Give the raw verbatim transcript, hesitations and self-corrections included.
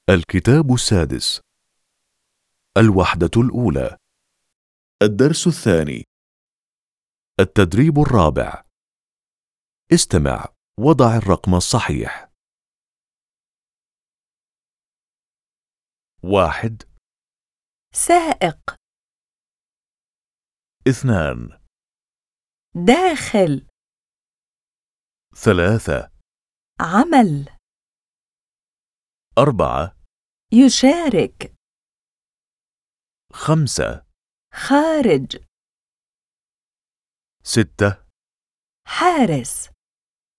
الكتاب السادس. الوحدة الأولى. الدرس الثاني. التدريب الرابع. استمع وضع الرقم الصحيح. واحد. سائق. اثنان. داخل. ثلاثة. عمل. أربعة. يشارك. خمسة. خارج. ستة. حارس.